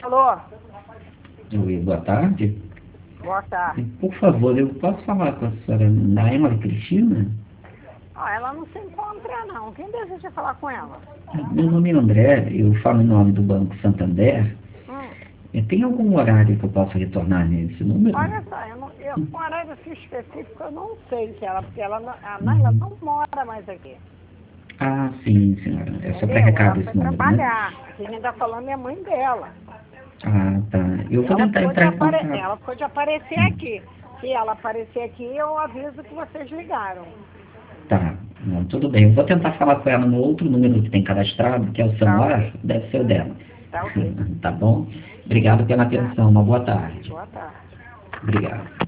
Alô? Oi, boa tarde. Boa tarde. Por favor, eu posso falar com a senhora Naima Cristina? Ela não se encontra, não. Quem deseja falar com ela? Meu nome é André, eu falo em nome do Banco Santander. Hum. Tem algum horário que eu possa retornar nesse número? Olha só, um horário assim específico eu não sei se ela, porque a Naila não mora mais aqui. Ah, sim, senhora. É só para Entendeu? Ela recado foi esse número, né? trabalhar. Quem está falando é a mãe dela. Ah, tá. Eu vou tentar entrar em contato. Ela ficou de aparecer aqui. Se ela aparecer aqui, eu aviso que vocês ligaram. Tá, não, tudo bem. Eu vou tentar falar com ela no outro número que tem cadastrado, que é o Tá celular, ok. deve ser o dela. Tá ok. Tá bom? Obrigado pela atenção. Uma boa tarde. Boa tarde. Obrigado.